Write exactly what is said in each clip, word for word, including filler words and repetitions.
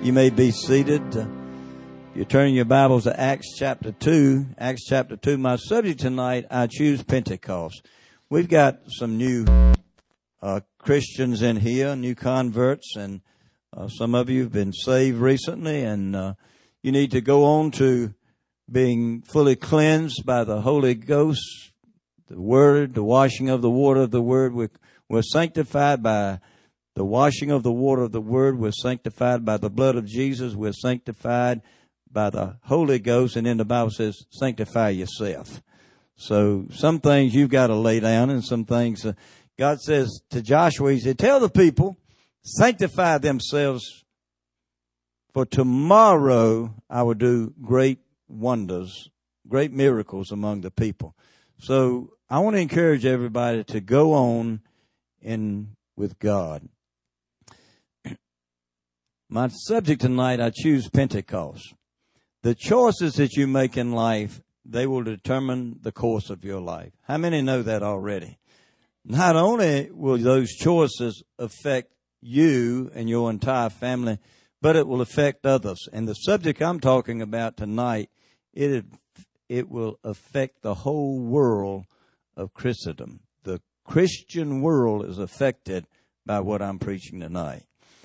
You may be seated. Uh, you turn your Bibles to Acts chapter two. Acts chapter two. My subject tonight, I choose Pentecost. We've got some new uh, Christians in here, new converts, and uh, some of you have been saved recently, and uh, you need to go on to being fully cleansed by the Holy Ghost, the Word, the washing of the water of the Word. We're, we're sanctified by the washing of the water of the Word. We're sanctified by the blood of Jesus. We're sanctified by the Holy Ghost. And then the Bible says, sanctify yourself. So some things you've got to lay down, and some things uh, God says to Joshua, he said, tell the people, sanctify themselves, for tomorrow I will do great wonders, great miracles among the people. So I want to encourage everybody to go on in with God. My subject tonight, I choose Pentecost. The choices that you make in life, they will determine the course of your life. How many know that already? Not only will those choices affect you and your entire family, but it will affect others. And the subject I'm talking about tonight, it it will affect the whole world of Christendom. The Christian world is affected by what I'm preaching tonight.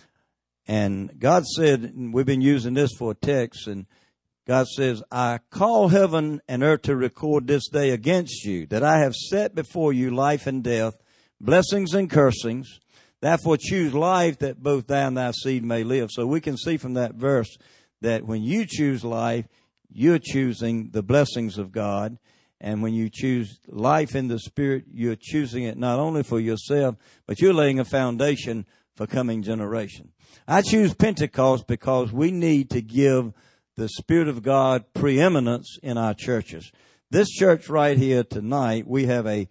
And God said, and we've been using this for a text, and God says, I call heaven and earth to record this day against you, that I have set before you life and death, blessings and cursings. Therefore choose life, that both thou and thy seed may live. So we can see from that verse that when you choose life, you're choosing the blessings of God. And when you choose life in the Spirit, you're choosing it not only for yourself, but you're laying a foundation for coming generation. I choose Pentecost because we need to give the Spirit of God preeminence in our churches. This church right here tonight, we have a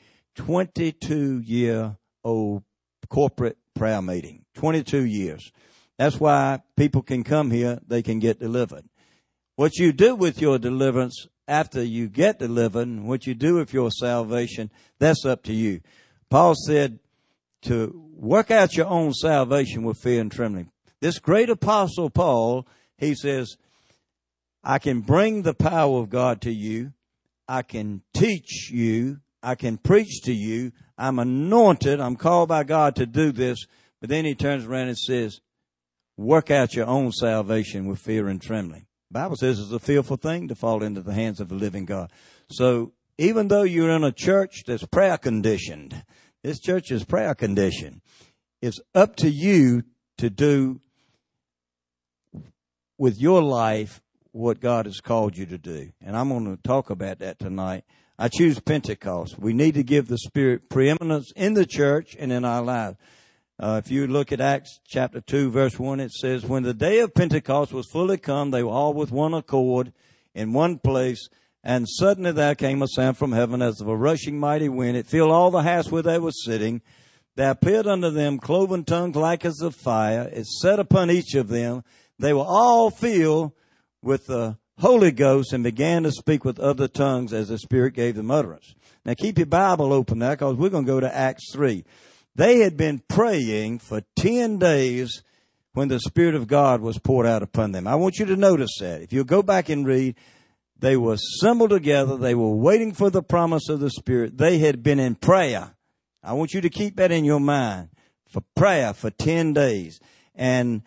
twenty-two-year-old corporate prayer meeting. twenty-two years. That's why people can come here, they can get delivered. What you do with your deliverance after you get delivered, what you do with your salvation, that's up to you. Paul said to work out your own salvation with fear and trembling. This great apostle Paul, he says, I can bring the power of God to you. I can teach you. I can preach to you. I'm anointed. I'm called by God to do this. But then he turns around and says, work out your own salvation with fear and trembling. The Bible says it's a fearful thing to fall into the hands of the living God. So even though you're in a church that's prayer conditioned, this church is prayer conditioned, it's up to you to do with your life what God has called you to do. And I'm going to talk about that tonight. I choose Pentecost. We need to give the Spirit preeminence in the church and in our lives. Uh, if you look at Acts chapter two, verse one, it says, when the day of Pentecost was fully come, they were all with one accord in one place. And suddenly there came a sound from heaven as of a rushing mighty wind. It filled all the house where they were sitting. There appeared unto them cloven tongues like as of fire. It set upon each of them. They were all filled with the Holy Ghost and began to speak with other tongues as the Spirit gave them utterance. Now keep your Bible open now, because we're going to go to Acts three. They had been praying for ten days when the Spirit of God was poured out upon them. I want you to notice that. If you go back and read, they were assembled together. They were waiting for the promise of the Spirit. They had been in prayer. I want you to keep that in your mind, for prayer for ten days. And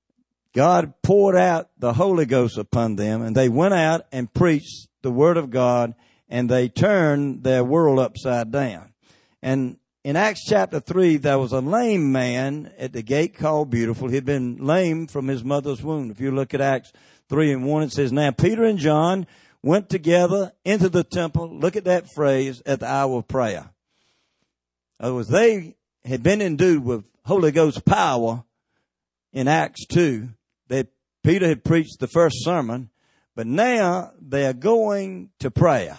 God poured out the Holy Ghost upon them, and they went out and preached the Word of God, and they turned their world upside down. And in Acts chapter three, there was a lame man at the gate called Beautiful. He'd been lame from his mother's womb. If you look at Acts three and one, it says, now Peter and John went together into the temple. Look at that phrase, at the hour of prayer. In other words, they had been endued with Holy Ghost power in Acts two. That Peter had preached the first sermon, but now they are going to prayer.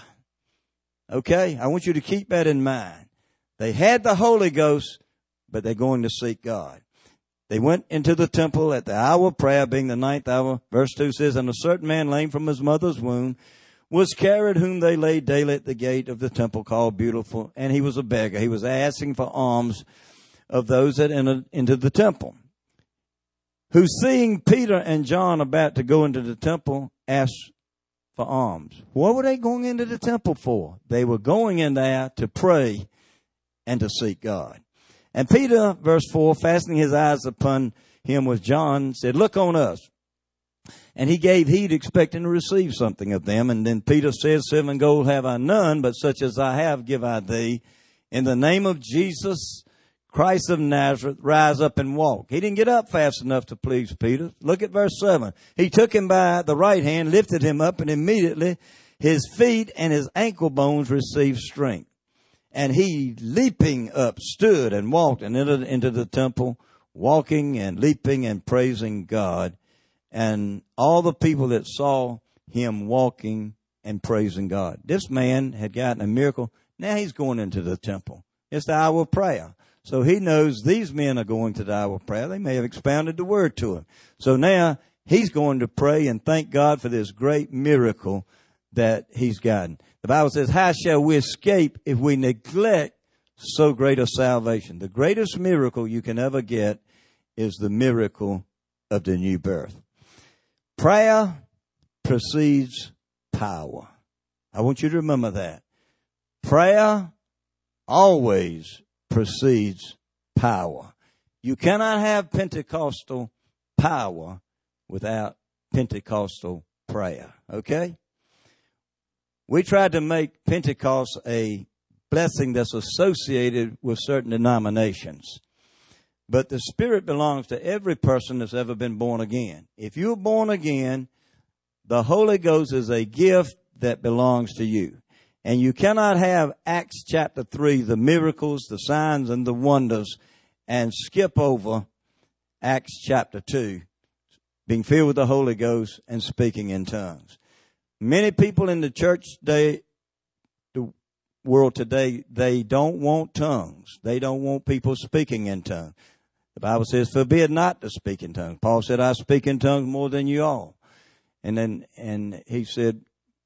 Okay? I want you to keep that in mind. They had the Holy Ghost, but they're going to seek God. They went into the temple at the hour of prayer, being the ninth hour. Verse two says, and a certain man lame from his mother's womb was carried, whom they laid daily at the gate of the temple called Beautiful, and he was a beggar. He was asking for alms of those that entered into the temple. who seeing Peter and John about to go into the temple, asked for alms. What were they going into the temple for? They were going in there to pray and to seek God. And Peter, verse four, fastening his eyes upon him with John, said, look on us. And he gave heed, expecting to receive something of them. And then Peter said, silver and gold have I none, but such as I have give I thee. In the name of Jesus Christ of Nazareth, rise up and walk. He didn't get up fast enough to please Peter. Look at verse seven. He took him by the right hand, lifted him up, and immediately his feet and his ankle bones received strength. And he, leaping up, stood and walked and entered into the temple, walking and leaping and praising God. And all the people that saw him walking and praising God. This man had gotten a miracle. Now he's going into the temple. It's the hour of prayer. So he knows these men are going to the hour of prayer. They may have expounded the word to him. So now he's going to pray and thank God for this great miracle that he's gotten. The Bible says, how shall we escape if we neglect so great a salvation? The greatest miracle you can ever get is the miracle of the new birth. Prayer precedes power. I want you to remember that. Prayer always precedes power. You cannot have Pentecostal power without Pentecostal prayer. Okay? We tried to make Pentecost a blessing that's associated with certain denominations. But the Spirit belongs to every person that's ever been born again. If you're born again, the Holy Ghost is a gift that belongs to you. And you cannot have Acts chapter three, the miracles, the signs, and the wonders, and skip over Acts chapter two, being filled with the Holy Ghost and speaking in tongues. Many people in the church today, the world today, they don't want tongues. They don't want people speaking in tongues. The Bible says, forbid not to speak in tongues. Paul said, I speak in tongues more than you all. And then, and he said,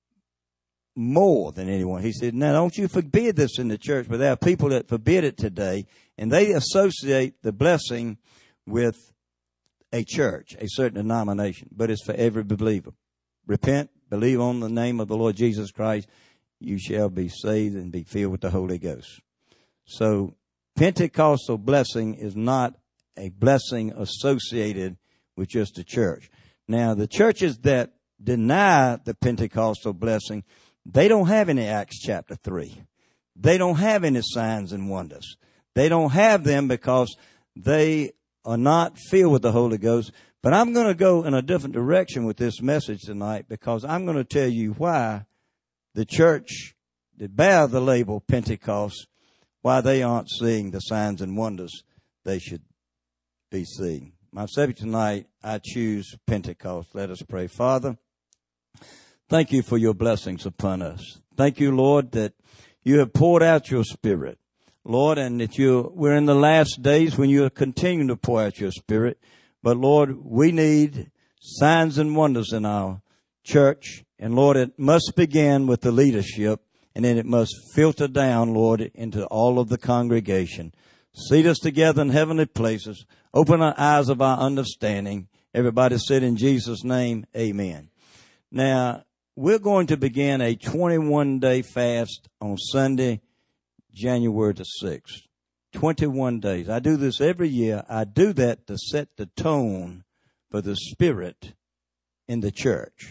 more than anyone. He said, now don't you forbid this in the church, but there are people that forbid it today, and they associate the blessing with a church, a certain denomination, but it's for every believer. Repent, believe on the name of the Lord Jesus Christ, you shall be saved and be filled with the Holy Ghost. So Pentecostal blessing is not a blessing associated with just a church. Now, the churches that deny the Pentecostal blessing, they don't have any Acts chapter three. They don't have any signs and wonders. They don't have them because they are not filled with the Holy Ghost. But I'm going to go in a different direction with this message tonight, because I'm going to tell you why the church that bear the label Pentecost, why they aren't seeing the signs and wonders they should be seeing. My subject tonight, I choose Pentecost. Let us pray. Father, thank you for your blessings upon us. Thank you, Lord, that you have poured out your Spirit, Lord, and that you we're in the last days when you are continuing to pour out your Spirit. But, Lord, we need signs and wonders in our church. And, Lord, it must begin with the leadership, and then it must filter down, Lord, into all of the congregation. Seat us together in heavenly places. Open our eyes of our understanding. Everybody said in Jesus' name, amen. Now, we're going to begin a twenty-one day fast on Sunday, January the sixth. twenty-one days. I do this every year. I do that to set the tone for the Spirit in the church.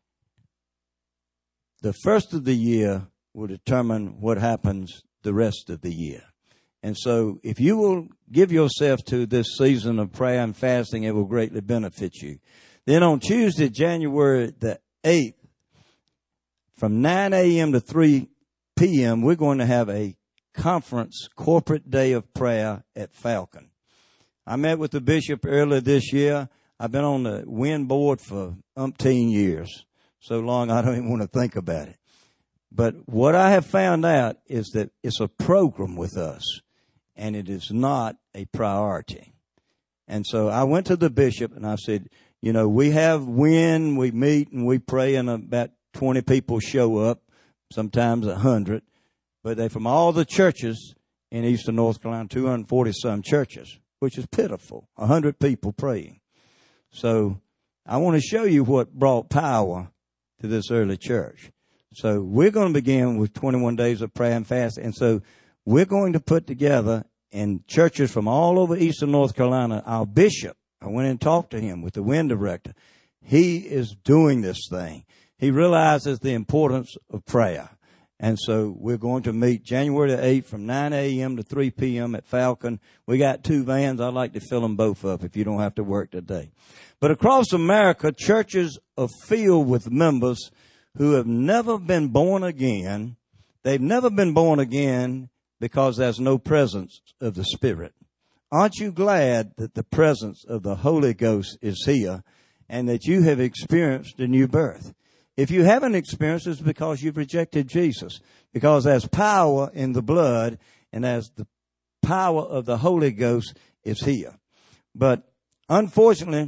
The first of the year will determine what happens the rest of the year. And so if you will give yourself to this season of prayer and fasting, it will greatly benefit you. Then on Tuesday, January the eighth, from nine a.m. to three p.m., we're going to have a conference, corporate day of prayer at Falcon. I met with the bishop earlier this year. I've been on the WIN board for umpteen years. So long I don't even want to think about it. But what I have found out is that it's a program with us, and it is not a priority. And so I went to the bishop and I said, you know, we have WIN, we meet and we pray, and about twenty people show up, sometimes a hundred. But they're from all the churches in eastern North Carolina, two hundred forty some churches, which is pitiful, a hundred people praying. So I want to show you what brought power to this early church. So we're going to begin with twenty-one days of prayer and fast. And so we're going to put together in churches from all over eastern North Carolina, our bishop. I went and talked to him with the WIN director. He is doing this thing. He realizes the importance of prayer. And so we're going to meet January the eighth from nine a.m. to three p.m. at Falcon. We got two vans. I'd like to fill them both up if you don't have to work today. But across America, churches are filled with members who have never been born again. They've never been born again because there's no presence of the Spirit. Aren't you glad that the presence of the Holy Ghost is here and that you have experienced a new birth? If you haven't experienced it, it's because you've rejected Jesus. Because there's power in the blood and as the power of the Holy Ghost is here. But unfortunately,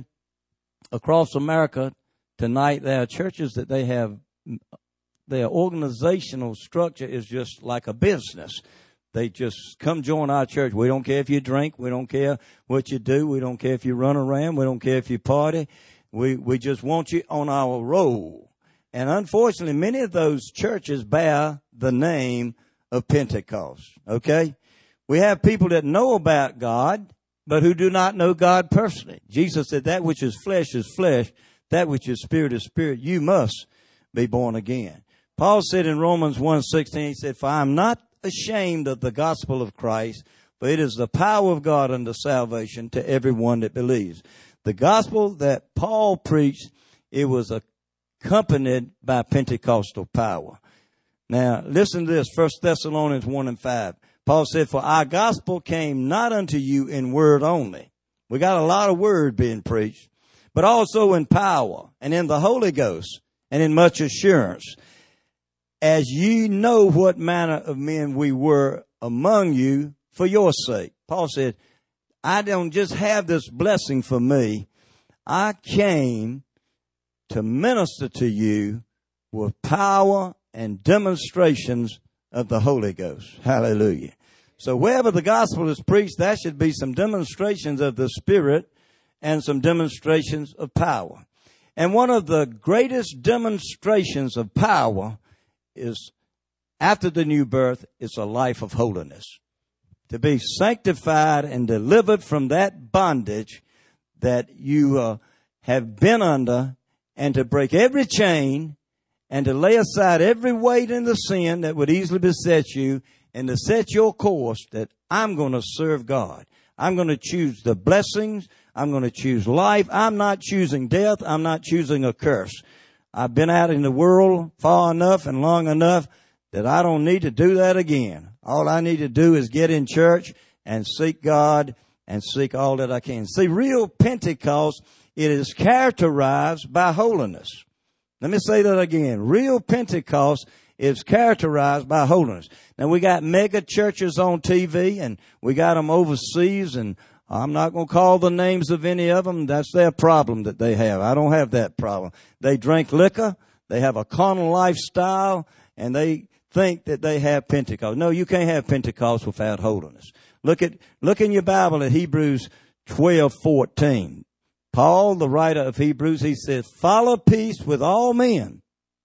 across America tonight, there are churches that they have, their organizational structure is just like a business. They just come join our church. We don't care if you drink. We don't care what you do. We don't care if you run around. We don't care if you party. We, we just want you on our roll. And unfortunately, many of those churches bear the name of Pentecost. Okay? We have people that know about God, but who do not know God personally. Jesus said, that which is flesh is flesh. That which is spirit is spirit. You must be born again. Paul said in Romans one sixteen, he said, for I am not ashamed of the gospel of Christ, for it is the power of God unto salvation to everyone that believes. The gospel that Paul preached, it was accompanied by Pentecostal power. Now, listen to this, First Thessalonians one and five. Paul said, for our gospel came not unto you in word only. We got a lot of word being preached, but also in power and in the Holy Ghost and in much assurance. As ye know what manner of men we were among you for your sake. Paul said, I don't just have this blessing for me. I came to minister to you with power and demonstrations of the Holy Ghost. Hallelujah. So wherever the gospel is preached, there should be some demonstrations of the Spirit and some demonstrations of power. And one of the greatest demonstrations of power is after the new birth, it's a life of holiness. To be sanctified and delivered from that bondage that you uh, have been under, and to break every chain and to lay aside every weight and the sin that would easily beset you, and to set your course that I'm going to serve God. I'm going to choose the blessings. I'm going to choose life. I'm not choosing death. I'm not choosing a curse. I've been out in the world far enough and long enough that I don't need to do that again. All I need to do is get in church and seek God and seek all that I can. See, real Pentecost, it is characterized by holiness. Let me say that again. Real Pentecost is characterized by holiness. Now, we got mega churches on T V, and we got them overseas, and I'm not going to call the names of any of them. That's their problem that they have. I don't have that problem. They drink liquor. They have a carnal lifestyle, and they think that they have Pentecost. No, you can't have Pentecost without holiness. Look at, look in your Bible at Hebrews twelve fourteen. Paul, the writer of Hebrews, he says, follow peace with all men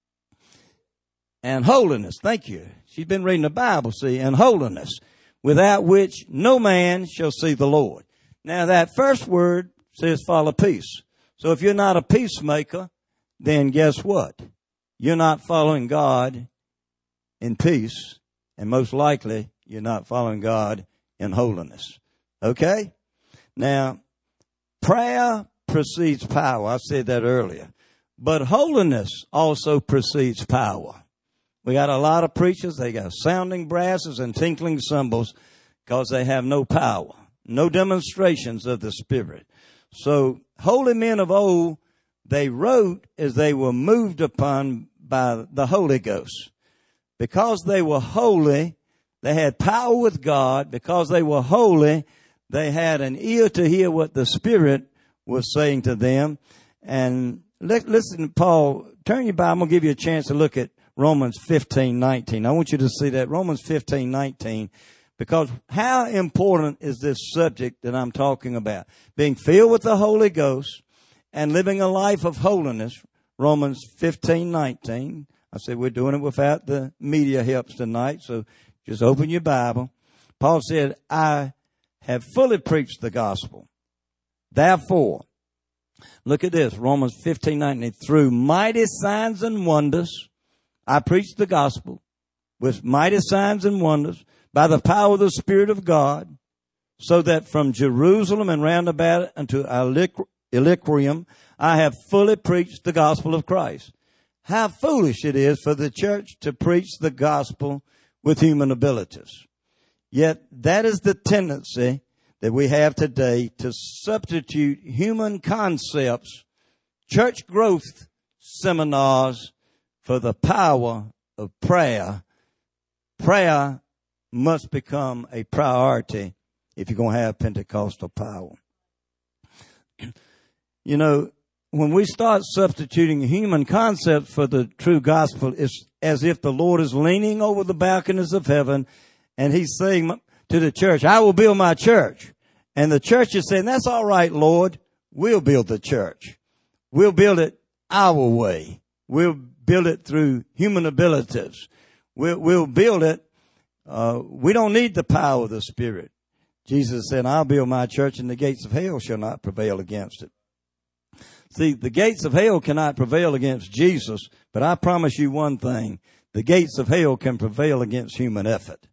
and holiness. Thank you. She's been reading the Bible, see, and holiness, without which no man shall see the Lord. Now, that first word says follow peace. So if you're not a peacemaker, then guess what? You're not following God in peace, and most likely you're not following God in holiness. Okay? Now, prayer precedes power. I said that earlier. But holiness also precedes power. We got a lot of preachers. They got sounding brasses and tinkling cymbals because they have no power, no demonstrations of the Spirit. So holy men of old, they wrote as they were moved upon by the Holy Ghost. Because they were holy, they had power with God. Because they were holy, they had an ear to hear what the Spirit was saying to them. And listen, Paul, turn your Bible. I'm going to give you a chance to look at Romans fifteen nineteen. I want you to see that. Romans fifteen nineteen. Because how important is this subject that I'm talking about? Being filled with the Holy Ghost and living a life of holiness. Romans fifteen nineteen. I said we're doing it without the media helps tonight, so just open your Bible. Paul said, I have fully preached the gospel. Therefore, look at this, Romans fifteen nineteen. Through mighty signs and wonders, I preached the gospel with mighty signs and wonders by the power of the Spirit of God, so that from Jerusalem and round about unto Illyricum, I have fully preached the gospel of Christ. How foolish it is for the church to preach the gospel with human abilities. Yet that is the tendency that we have today to substitute human concepts, church growth seminars, for the power of prayer. Prayer must become a priority if you're going to have Pentecostal power. You know, when we start substituting human concepts for the true gospel, it's as if the Lord is leaning over the balconies of heaven and he's saying to the church, I will build my church. And the church is saying, that's all right, Lord. We'll build the church. We'll build it our way. We'll build it through human abilities. We'll, we'll build it. Uh, we don't need the power of the Spirit. Jesus said, I'll build my church and the gates of hell shall not prevail against it. See, the gates of hell cannot prevail against Jesus, but I promise you one thing. The gates of hell can prevail against human effort.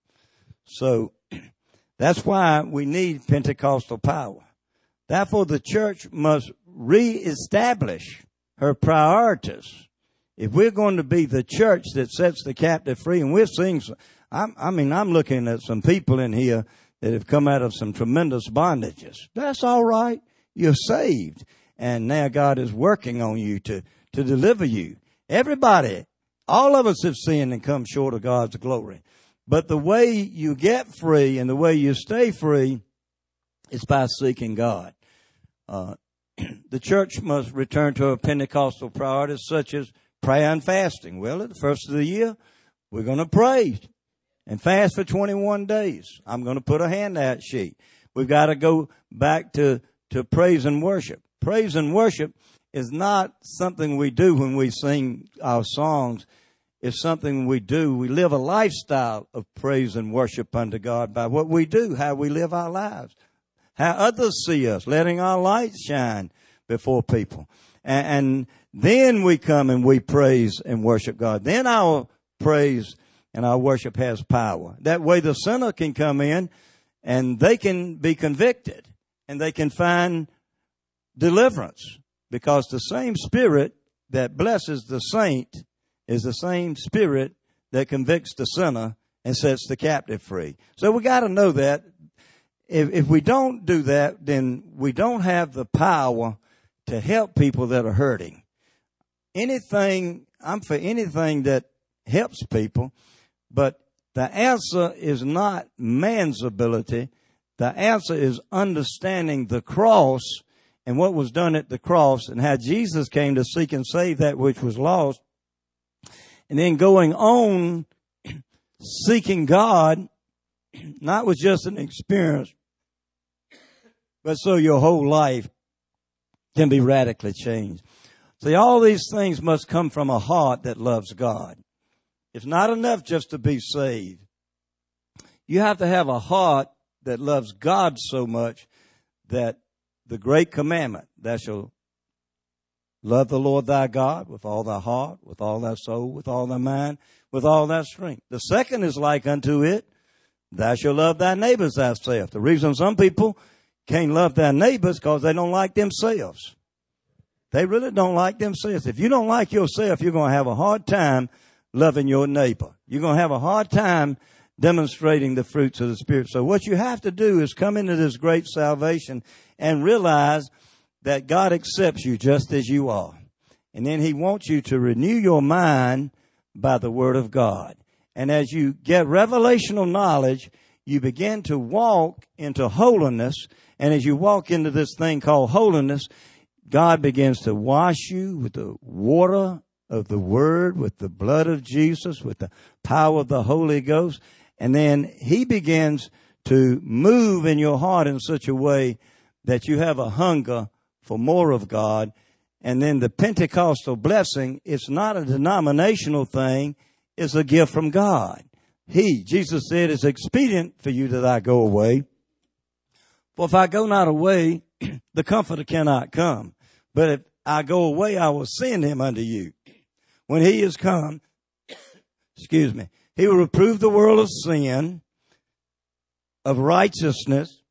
So that's why we need Pentecostal power. Therefore, the church must reestablish her priorities. If we're going to be the church that sets the captive free, and we're seeing, some, I'm, I mean, I'm looking at some people in here that have come out of some tremendous bondages. That's all right. You're saved. And now God is working on you to, to deliver you. Everybody, all of us have sinned and come short of God's glory. But the way you get free and the way you stay free is by seeking God. Uh, the church must return to her Pentecostal priorities such as prayer and fasting. Well, at the first of the year, we're going to pray and fast for twenty-one days. I'm going to put a handout sheet. We've got to go back to, to praise and worship. Praise and worship is not something we do when we sing our songs. It's something we do. We live a lifestyle of praise and worship unto God by what we do, how we live our lives, how others see us, letting our light shine before people. And, and then we come and we praise and worship God. Then our praise and our worship has power. That way the sinner can come in and they can be convicted and they can find deliverance, because the same Spirit that blesses the saint is the same Spirit that convicts the sinner and sets the captive free. So we got to know that. If, if we don't do that, then we don't have the power to help people that are hurting. Anything, I'm for anything that helps people, but the answer is not man's ability. The answer is understanding the cross and what was done at the cross and how Jesus came to seek and save that which was lost. And then going on seeking God, not with just an experience, but so your whole life can be radically changed. See, all these things must come from a heart that loves God. It's not enough just to be saved. You have to have a heart that loves God so much that the great commandment, thou shalt love the Lord thy God with all thy heart, with all thy soul, with all thy mind, with all thy strength. The second is like unto it, thou shalt love thy neighbors thyself. The reason some people can't love their neighbors because they don't like themselves. They really don't like themselves. If you don't like yourself, you're going to have a hard time loving your neighbor. You're going to have a hard time demonstrating the fruits of the Spirit. So what you have to do is come into this great salvation and realize that God accepts you just as you are. And then He wants you to renew your mind by the Word of God. And as you get revelational knowledge, you begin to walk into holiness. And as you walk into this thing called holiness, God begins to wash you with the water of the Word, with the blood of Jesus, with the power of the Holy Ghost. And then He begins to move in your heart in such a way that you have a hunger for more of God. And then the Pentecostal blessing, it's not a denominational thing. It's a gift from God. He, Jesus said, it's expedient for you that I go away. For if I go not away, the Comforter cannot come. But if I go away, I will send him unto you. When he is come, excuse me, he will reprove the world of sin, of righteousness,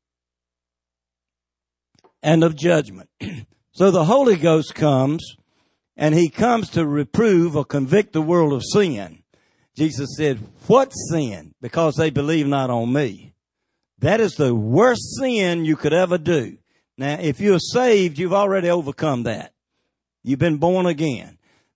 and of judgment. So the Holy Ghost comes, and he comes to reprove or convict the world of sin. Jesus said, what sin? Because they believe not on me. That is the worst sin you could ever do. Now, if you're saved, you've already overcome that. You've been born again.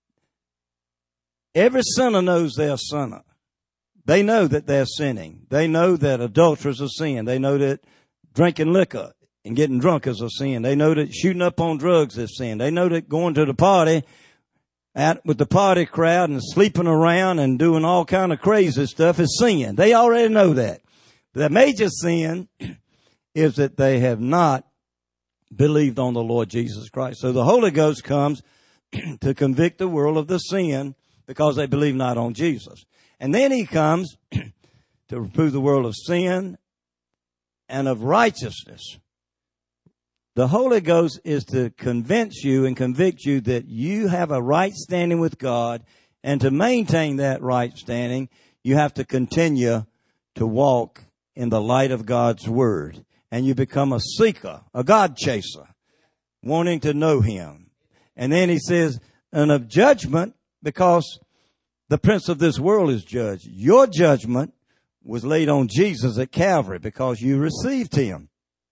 Every sinner knows they're a sinner. They know that they're sinning. They know that adultery is a sin. They know that drinking liquor and getting drunk is a sin. They know that shooting up on drugs is sin. They know that going to the party out with the party crowd and sleeping around and doing all kind of crazy stuff is sin. They already know that. The major sin is that they have not believed on the Lord Jesus Christ. So the Holy Ghost comes to convict the world of the sin because they believe not on Jesus. And then he comes to reprove the world of sin and of righteousness. The Holy Ghost is to convince you and convict you that you have a right standing with God, and to maintain that right standing, you have to continue to walk in the light of God's Word. And you become a seeker, a God chaser, wanting to know him. And then he says, and of judgment, because the prince of this world is judged. Your judgment was laid on Jesus at Calvary because you received him.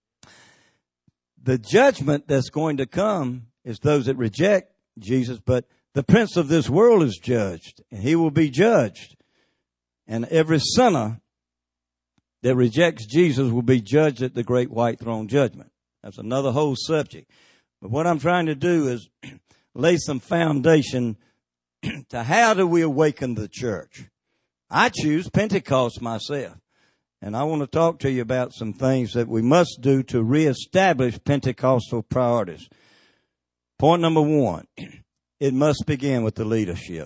The judgment that's going to come is those that reject Jesus, but the prince of this world is judged, and he will be judged. And every sinner that rejects Jesus will be judged at the great white throne judgment. That's another whole subject. But what I'm trying to do is lay some foundation to how do we awaken the church. I choose Pentecost myself. And I want to talk to you about some things that we must do to reestablish Pentecostal priorities. Point number one, it must begin with the leadership.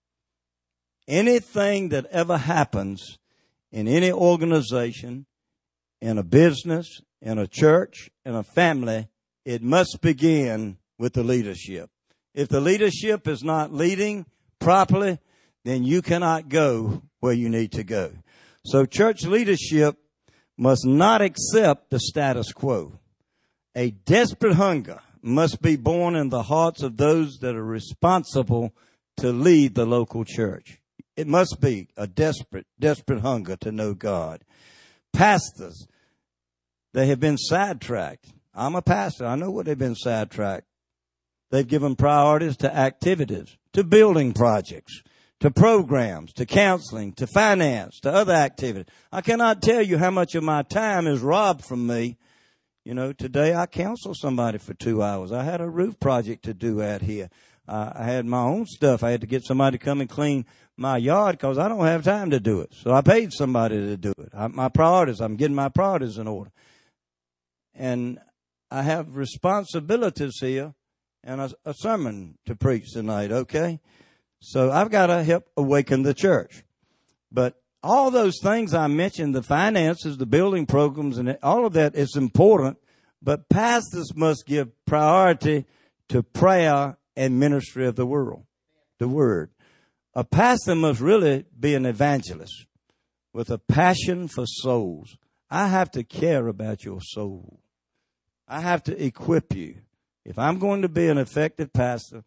Anything that ever happens in any organization, in a business, in a church, in a family, it must begin with the leadership. If the leadership is not leading properly, then you cannot go where you need to go. So church leadership must not accept the status quo. A desperate hunger must be born in the hearts of those that are responsible to lead the local church. It must be a desperate, desperate hunger to know God. Pastors, they have been sidetracked. I'm a pastor. I know what they've been sidetracked. They've given priorities to activities, to building projects, to programs, to counseling, to finance, to other activities. I cannot tell you how much of my time is robbed from me. You know, today I counseled somebody for two hours. I had a roof project to do out here. Uh, I had my own stuff. I had to get somebody to come and clean my yard because I don't have time to do it. So I paid somebody to do it. I, my priorities, I'm getting my priorities in order. And I have responsibilities here and a, a sermon to preach tonight, okay? So I've got to help awaken the church. But all those things I mentioned, the finances, the building programs, and all of that is important. But pastors must give priority to prayer and ministry of the world, the word. A pastor must really be an evangelist with a passion for souls. I have to care about your soul. I have to equip you. If I'm going to be an effective pastor,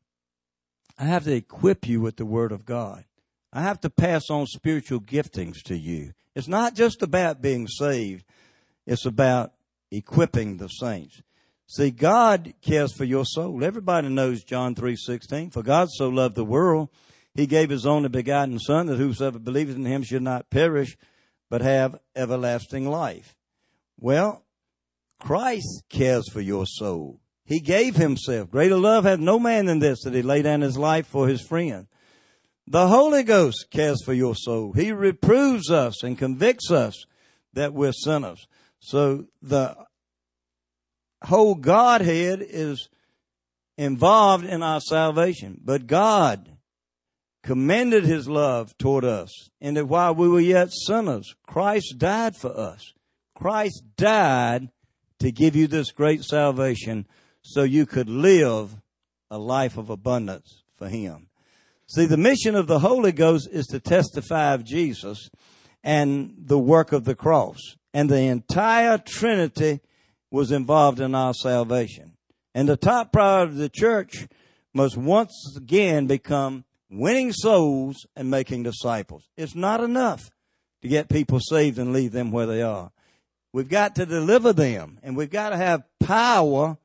I have to equip you with the Word of God. I have to pass on spiritual giftings to you. It's not just about being saved. It's about equipping the saints. See, God cares for your soul. Everybody knows John three sixteen. For God so loved the world, he gave his only begotten Son, that whosoever believeth in him should not perish, but have everlasting life. Well, Christ cares for your soul. He gave himself. Greater love hath no man than this, that he lay down his life for his friend. The Holy Ghost cares for your soul. He reproves us and convicts us that we're sinners. So the whole Godhead is involved in our salvation. But God commended his love toward us, and that while we were yet sinners, Christ died for us. Christ died to give you this great salvation so you could live a life of abundance for him. See, the mission of the Holy Ghost is to testify of Jesus and the work of the cross. And the entire Trinity was involved in our salvation. And the top priority of the church must once again become winning souls and making disciples. It's not enough to get people saved and leave them where they are. We've got to deliver them, and we've got to have power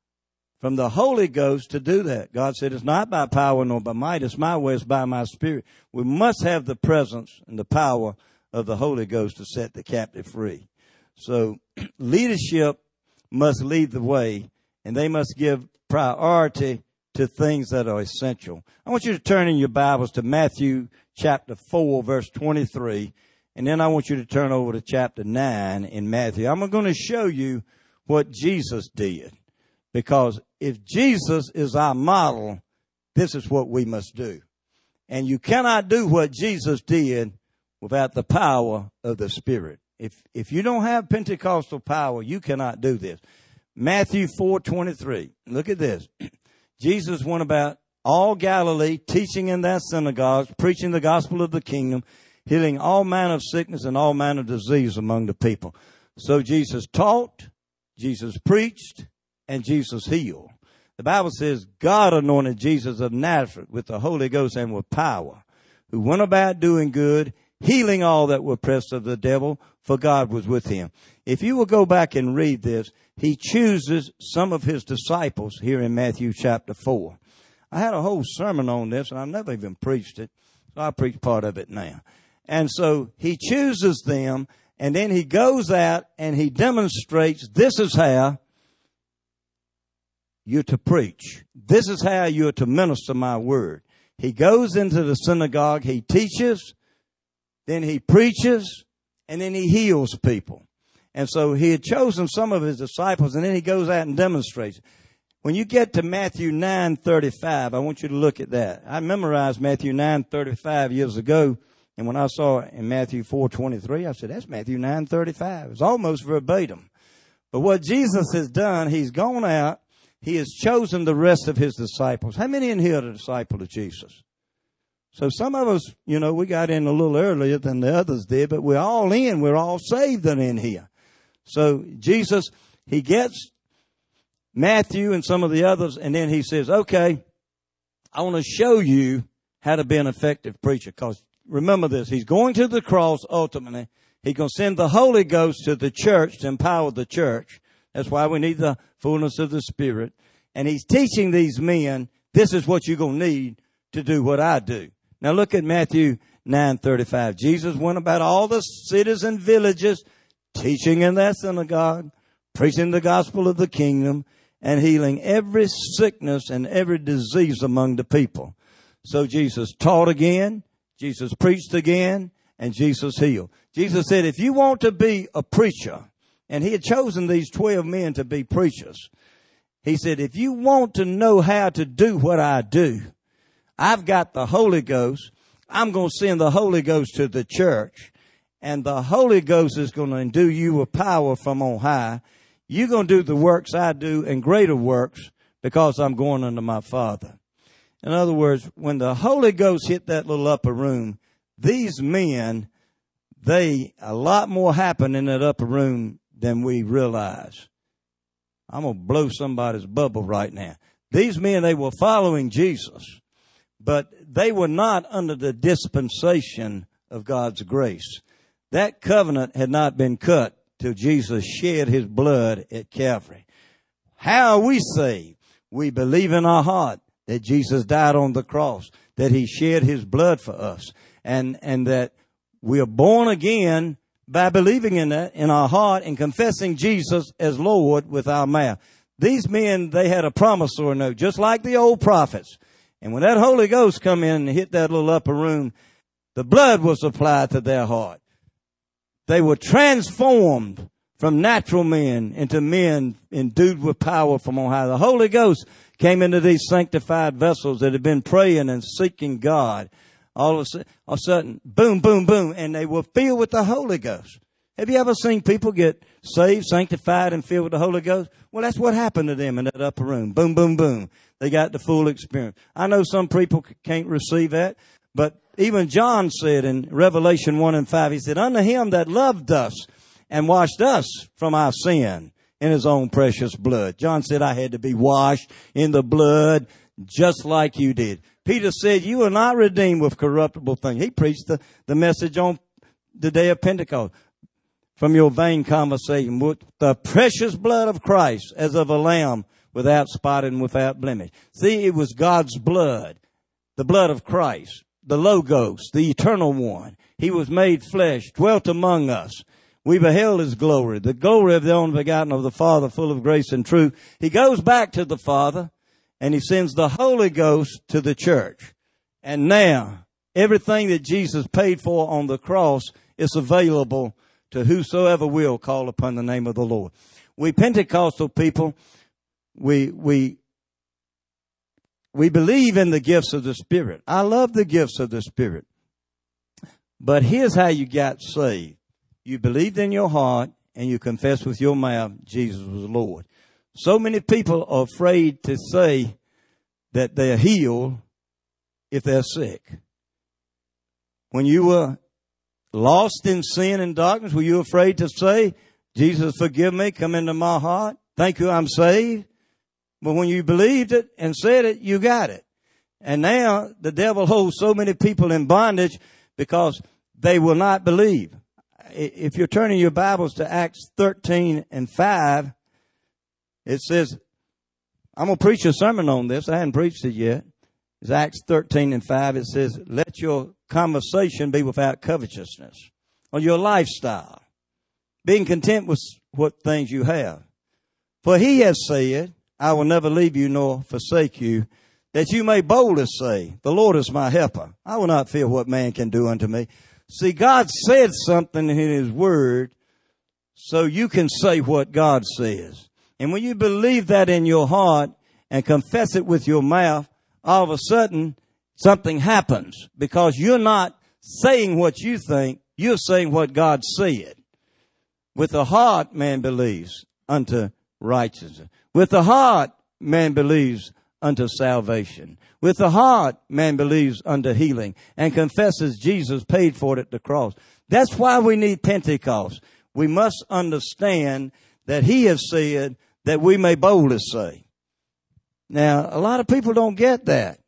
from the Holy Ghost to do that. God said, it's not by power nor by might, it's my way, it's by my Spirit. We must have the presence and the power of the Holy Ghost to set the captive free. So leadership must lead the way, and they must give priority to things that are essential. I want you to turn in your Bibles to Matthew chapter four, verse twenty-three, and then I want you to turn over to chapter nine in Matthew. I'm going to show you what Jesus did, because if Jesus is our model, this is what we must do. And you cannot do what Jesus did without the power of the Spirit. If if you don't have Pentecostal power, you cannot do this. Matthew four twenty-three. Look at this. Jesus went about all Galilee, teaching in their synagogues, preaching the gospel of the kingdom, healing all manner of sickness and all manner of disease among the people. So Jesus taught, Jesus preached, and Jesus healed. The Bible says God anointed Jesus of Nazareth with the Holy Ghost and with power, who went about doing good, healing all that were oppressed of the devil, for God was with him. If you will go back and read this, he chooses some of his disciples here in Matthew chapter four. I had a whole sermon on this, and I've never even preached it, so I'll preach part of it now. And so he chooses them, and then he goes out and he demonstrates this is how you're to preach. This is how you're to minister my word. He goes into the synagogue, he teaches, then he preaches, and then he heals people. And so he had chosen some of his disciples, and then he goes out and demonstrates. When you get to Matthew nine thirty-five, I want you to look at that. I memorized Matthew nine thirty-five years ago, and when I saw it in Matthew four twenty-three, I said, that's Matthew nine thirty-five. It's almost verbatim. But what Jesus has done, he's gone out, he has chosen the rest of his disciples. How many in here are a disciple of Jesus? So some of us, you know, we got in a little earlier than the others did, but we're all in. We're all saved and in here. So Jesus, he gets Matthew and some of the others, and then he says, okay, I want to show you how to be an effective preacher. Because remember this, he's going to the cross ultimately. He's going to send the Holy Ghost to the church to empower the church. That's why we need the fullness of the Spirit. And he's teaching these men, this is what you're going to need to do what I do. Now look at Matthew nine thirty-five. Jesus went about all the cities and villages, teaching in their synagogue, preaching the gospel of the kingdom, and healing every sickness and every disease among the people. So Jesus taught again, Jesus preached again, and Jesus healed. Jesus said, if you want to be a preacher, and he had chosen these twelve men to be preachers, he said, if you want to know how to do what I do, I've got the Holy Ghost. I'm going to send the Holy Ghost to the church, and the Holy Ghost is going to endue you with power from on high. You're going to do the works I do and greater works because I'm going unto my Father. In other words, when the Holy Ghost hit that little upper room, these men, they, a lot more happened in that upper room than we realize. I'm going to blow somebody's bubble right now. These men, they were following Jesus, but they were not under the dispensation of God's grace. That covenant had not been cut till Jesus shed his blood at Calvary. How are we saved? We believe in our heart that Jesus died on the cross, that he shed his blood for us, and, and that we are born again by believing in that in our heart and confessing Jesus as Lord with our mouth. These men, they had a promissory note, just like the old prophets. And when that Holy Ghost come in and hit that little upper room, the blood was applied to their heart. They were transformed from natural men into men endued with power from on high. The Holy Ghost came into these sanctified vessels that had been praying and seeking God. All of a sudden, boom, boom, boom, and they were filled with the Holy Ghost. Have you ever seen people get saved, sanctified, and filled with the Holy Ghost? Well, that's what happened to them in that upper room. Boom, boom, boom. They got the full experience. I know some people can't receive that, but even John said in Revelation one and five, he said, unto him that loved us and washed us from our sin in his own precious blood. John said, I had to be washed in the blood just like you did. Peter said, you are not redeemed with corruptible things. He preached the, the message on the day of Pentecost. From your vain conversation with the precious blood of Christ as of a lamb without spot and without blemish. See, it was God's blood, the blood of Christ, the Logos, the eternal one. He was made flesh, dwelt among us. We beheld his glory, the glory of the only begotten of the Father, full of grace and truth. He goes back to the Father and he sends the Holy Ghost to the church. And now everything that Jesus paid for on the cross is available to whosoever will call upon the name of the Lord. We Pentecostal people, we, we, we believe in the gifts of the Spirit. I love the gifts of the Spirit. But here's how you got saved. You believed in your heart and you confessed with your mouth Jesus was Lord. So many people are afraid to say that they're healed if they're sick. When you were lost in sin and darkness, were you afraid to say, Jesus, forgive me, come into my heart, thank you, I'm saved? But when you believed it and said it, you got it. And now the devil holds so many people in bondage because they will not believe. If you're turning your Bibles to Acts thirteen and five, it says, I'm going to preach a sermon on this. I hadn't preached it yet. It's Acts thirteen and five. It says, let your conversation be without covetousness, or your lifestyle, being content with what things you have. For he has said, I will never leave you nor forsake you, that you may boldly say, the Lord is my helper. I will not fear what man can do unto me. See, God said something in his word, so you can say what God says. And when you believe that in your heart and confess it with your mouth, all of a sudden, something happens because you're not saying what you think. You're saying what God said. With the heart, man believes unto righteousness. With the heart, man believes unto salvation. With the heart, man believes unto healing and confesses Jesus paid for it at the cross. That's why we need Pentecost. We must understand that he has said that we may boldly say. Now, a lot of people don't get that.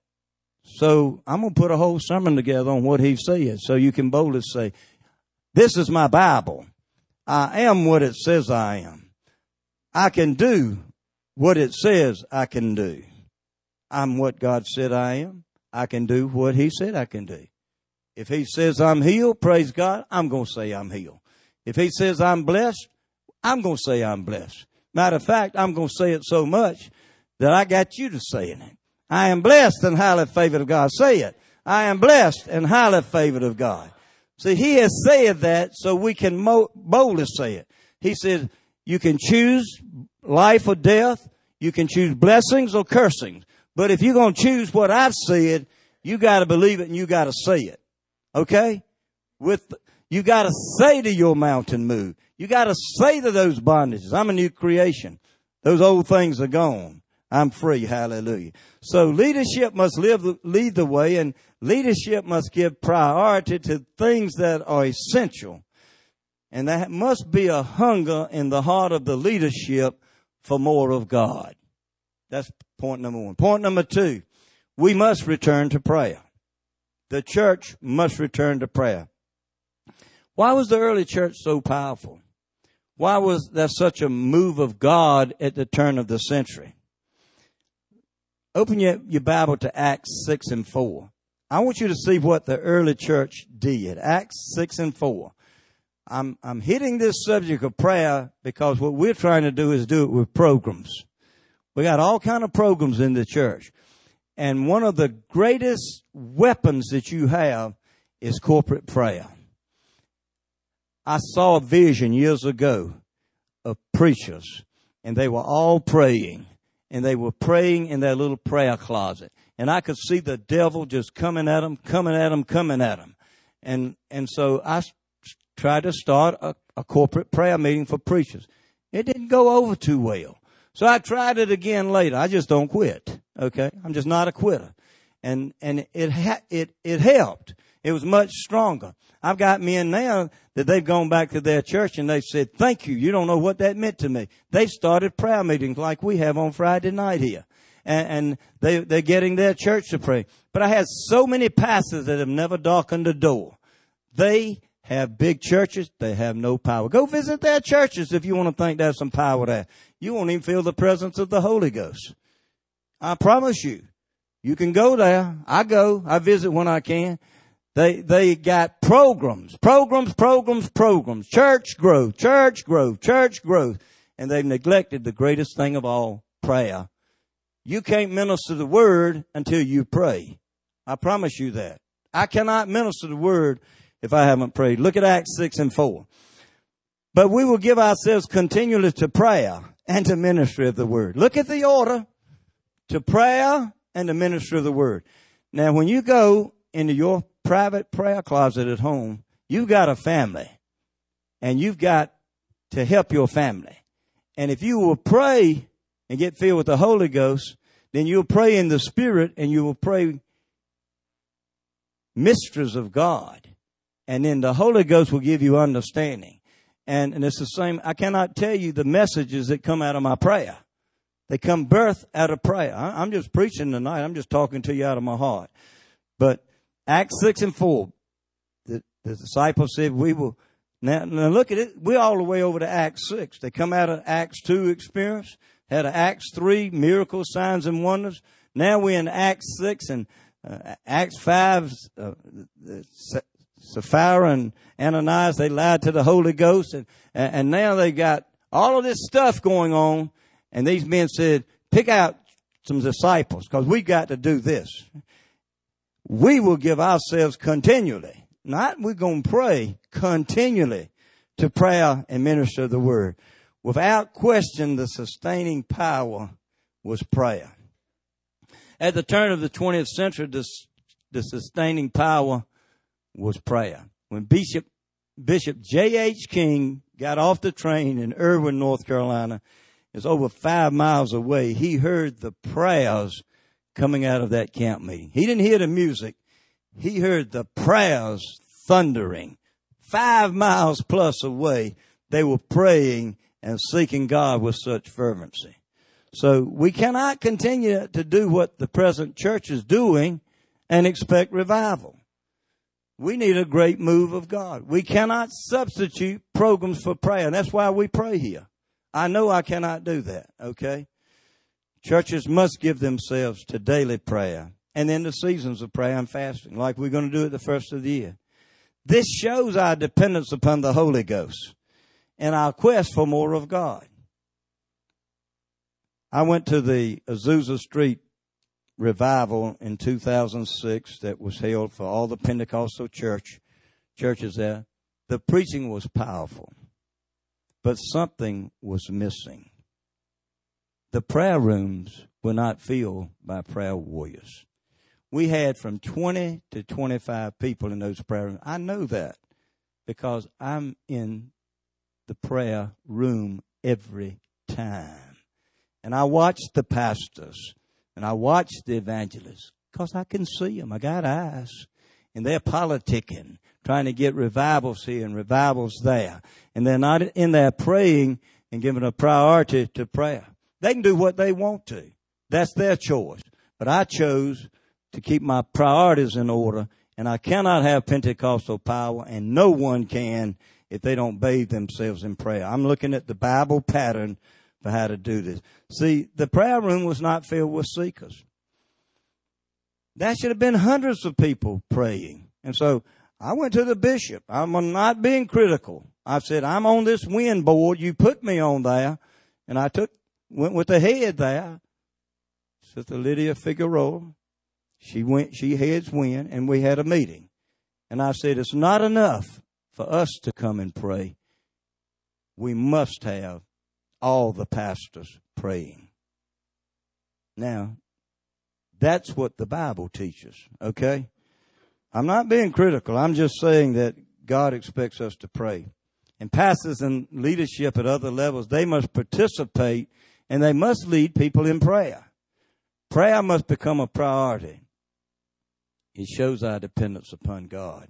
So I'm going to put a whole sermon together on what he said so you can boldly say, this is my Bible. I am what it says I am. I can do what it says I can do. I'm what God said I am. I can do what he said I can do. If he says I'm healed, praise God, I'm going to say I'm healed. If he says I'm blessed, I'm going to say I'm blessed. Matter of fact, I'm going to say it so much that I got you to saying it. I am blessed and highly favored of God. Say it. I am blessed and highly favored of God. See, he has said that so we can mo- boldly say it. He said, you can choose life or death. You can choose blessings or cursings. But if you're going to choose what I've said, you got to believe it and you got to say it. Okay? With, you got to say to your mountain, move. You got to say to those bondages, I'm a new creation. Those old things are gone. I'm free. Hallelujah. So leadership must live, lead the way, and leadership must give priority to things that are essential. And that must be a hunger in the heart of the leadership for more of God. That's point number one. Point number two, we must return to prayer. The church must return to prayer. Why was the early church so powerful? Why was there such a move of God at the turn of the century? Open your, your Bible to Acts six and four. I want you to see what the early church did. Acts six and four. I'm, I'm hitting this subject of prayer because what we're trying to do is do it with programs. We got all kind of programs in the church. And one of the greatest weapons that you have is corporate prayer. I saw a vision years ago of preachers, and they were all praying. and they were praying in their little prayer closet. And I could see the devil just coming at them, coming at them, coming at them. And, and so I tried to start a, a corporate prayer meeting for preachers. It didn't go over too well. So I tried it again later. I just don't quit. Okay. I'm just not a quitter. And, and it, ha- it, it helped. It was much stronger. I've got men now that they've gone back to their church and they said, thank you. You don't know what that meant to me. They started prayer meetings like we have on Friday night here. And, and they, they're getting their church to pray. But I had so many pastors that have never darkened the door. They have big churches. They have no power. Go visit their churches if you want to think there's some power there. You won't even feel the presence of the Holy Ghost. I promise you. You can go there. I go. I visit when I can. They, they got programs, programs, programs, programs, church growth, church growth, church growth. And they've neglected the greatest thing of all, prayer. You can't minister the word until you pray. I promise you that. I cannot minister the word if I haven't prayed. Look at Acts six and four. But we will give ourselves continually to prayer and to ministry of the word. Look at the order: to prayer and the ministry of the word. Now, when you go into your private prayer closet at home, you've got a family, and you've got to help your family. And if you will pray and get filled with the Holy Ghost, then you'll pray in the Spirit, and you will pray mysteries of God. And then the Holy Ghost will give you understanding. And, and it's the same. I cannot tell you the messages that come out of my prayer. They come birth out of prayer. I, I'm just preaching tonight. I'm just talking to you out of my heart. But Acts six and four, the, the disciples said, we will. Now, now look at it. We're all the way over to Acts six. They come out of Acts two experience, had an Acts three, miracles, signs, and wonders. Now we're in Acts six and uh, Acts five, uh, the, Sapphira and Ananias, they lied to the Holy Ghost. And, and now they got all of this stuff going on. And these men said, pick out some disciples because we got to do this. We will give ourselves continually. Not we're going to pray continually to prayer and minister the word. Without question, the sustaining power was prayer. At the turn of the twentieth century, the, the sustaining power was prayer. When Bishop, Bishop J H King got off the train in Irwin, North Carolina, it's over five miles away, he heard the prayers coming out of that camp meeting. He didn't hear the music. He heard the prayers thundering. Five miles plus away, they were praying and seeking God with such fervency. So we cannot continue to do what the present church is doing and expect revival. We need a great move of God. We cannot substitute programs for prayer, and that's why we pray here. I know I cannot do that, okay? Churches must give themselves to daily prayer and then the seasons of prayer and fasting, like we're going to do at the first of the year. This shows our dependence upon the Holy Ghost and our quest for more of God. I went to the Azusa Street revival in two thousand six that was held for all the Pentecostal church churches there. The preaching was powerful, but something was missing. The prayer rooms were not filled by prayer warriors. We had from twenty to twenty-five people in those prayer rooms. I know that because I'm in the prayer room every time. And I watch the pastors and I watch the evangelists because I can see them. I got eyes. And they're politicking, trying to get revivals here and revivals there. And they're not in there praying and giving a priority to prayer. They can do what they want to. That's their choice. But I chose to keep my priorities in order. And I cannot have Pentecostal power, and no one can if they don't bathe themselves in prayer. I'm looking at the Bible pattern for how to do this. See, the prayer room was not filled with seekers. That should have been hundreds of people praying. And so I went to the bishop. I'm not being critical. I said, I'm on this win board. You put me on there. And I took, went with the head there, Sister Lydia Figueroa. She went, she heads win, and we had a meeting. And I said, it's not enough for us to come and pray. We must have all the pastors praying. Now, that's what the Bible teaches, okay? I'm not being critical. I'm just saying that God expects us to pray. And pastors and leadership at other levels, they must participate and they must lead people in prayer. Prayer must become a priority. It shows our dependence upon God.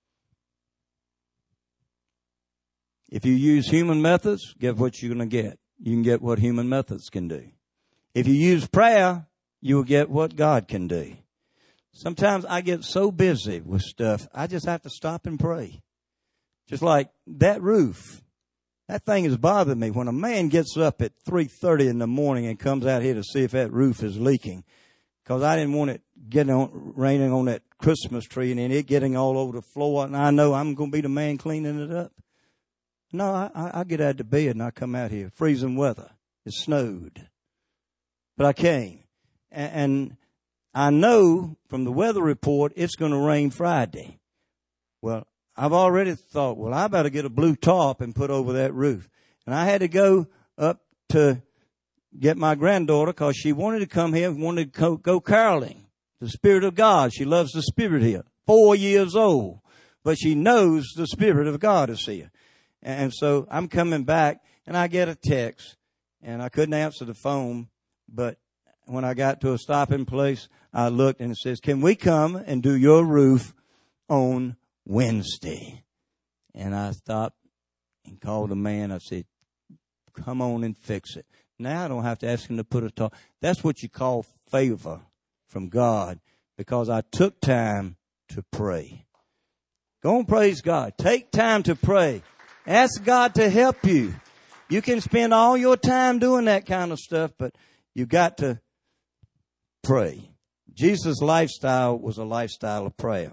If you use human methods, guess what you're going to get? You can get what human methods can do. If you use prayer, you will get what God can do. Sometimes I get so busy with stuff, I just have to stop and pray. Just like that roof. That thing has bothered me. When a man gets up at three thirty in the morning and comes out here to see if that roof is leaking, because I didn't want it getting on, raining on that Christmas tree and then it getting all over the floor, and I know I'm going to be the man cleaning it up. No, I, I get out of bed and I come out here. Freezing weather. It snowed. But I came. And, and I know from the weather report it's going to rain Friday. Well, I've already thought, well, I better get a blue tarp and put over that roof. And I had to go up to get my granddaughter because she wanted to come here and wanted to go, go caroling. The Spirit of God. She loves the Spirit here. Four years old. But she knows the Spirit of God is here. And so I'm coming back and I get a text and I couldn't answer the phone. But when I got to a stopping place, I looked and it says, can we come and do your roof on Wednesday? And I stopped and called the man. I said, come on and fix it. Now I don't have to ask him to put a tarp. That's what you call favor from God, because I took time to pray. Go and praise God. Take time to pray. Ask God to help you. You can spend all your time doing that kind of stuff, but you got to pray. Jesus' lifestyle was a lifestyle of prayer.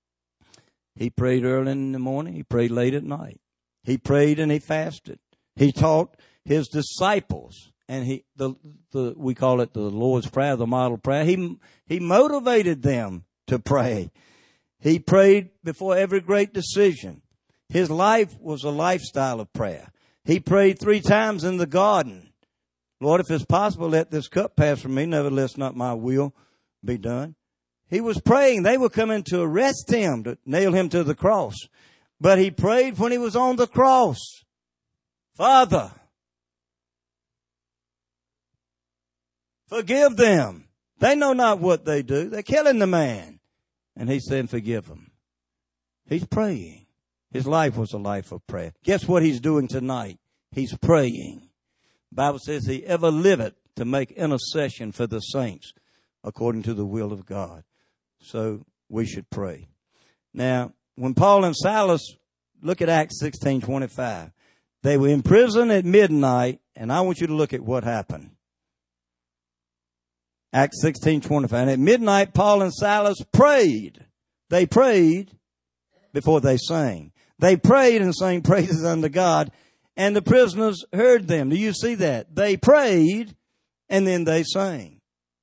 He prayed early in the morning. He prayed late at night. He prayed and he fasted. He taught his disciples, and he the the we call it the Lord's Prayer, the model prayer. He he motivated them to pray. He prayed before every great decision. His life was a lifestyle of prayer. He prayed three times in the garden. Lord, if it's possible, let this cup pass from me. Nevertheless, not my will be done. He was praying. They were coming to arrest him, to nail him to the cross. But he prayed when he was on the cross. Father, forgive them. They know not what they do. They're killing the man. And he said, forgive them. He's praying. His life was a life of prayer. Guess what he's doing tonight? He's praying. The Bible says he ever liveth to make intercession for the saints according to the will of God. So we should pray. Now, when Paul and Silas, look at Acts sixteen twenty-five. They were in prison at midnight, and I want you to look at what happened. Acts sixteen twenty-five. And at midnight, Paul and Silas prayed. They prayed before they sang. They prayed and sang praises unto God, and the prisoners heard them. Do you see that? They prayed, and then they sang.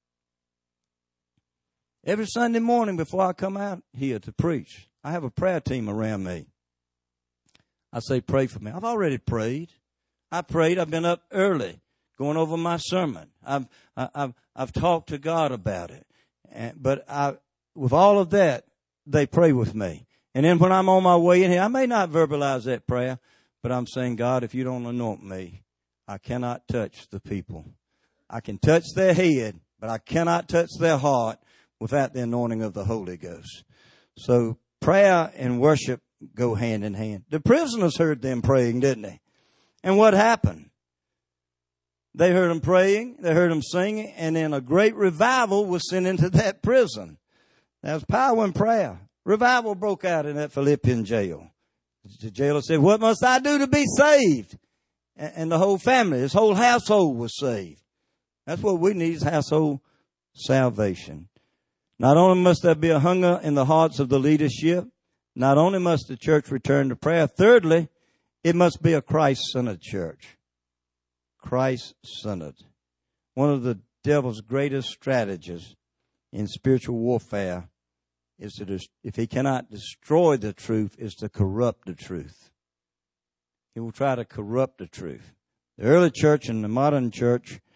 Every Sunday morning before I come out here to preach, I have a prayer team around me. I say, pray for me. I've already prayed. I prayed. I've been up early going over my sermon. I've I, I've I've talked to God about it. And, but I, with all of that, they pray with me. And then when I'm on my way in here, I may not verbalize that prayer, but I'm saying, God, if you don't anoint me, I cannot touch the people. I can touch their head, but I cannot touch their heart without the anointing of the Holy Ghost. So prayer and worship go hand in hand. The prisoners heard them praying, didn't they? And what happened? They heard them praying, they heard them singing, and then a great revival was sent into that prison. There's power in prayer. Revival broke out in that Philippian jail. The jailer said, what must I do to be saved? And the whole family, his whole household was saved. That's what we need, is household salvation. Not only must there be a hunger in the hearts of the leadership, not only must the church return to prayer, thirdly, it must be a Christ-centered church. Christ-centered. One of the devil's greatest strategies in spiritual warfare is to, dis- if he cannot destroy the truth, is to corrupt the truth. He will try to corrupt the truth. The early church and the modern church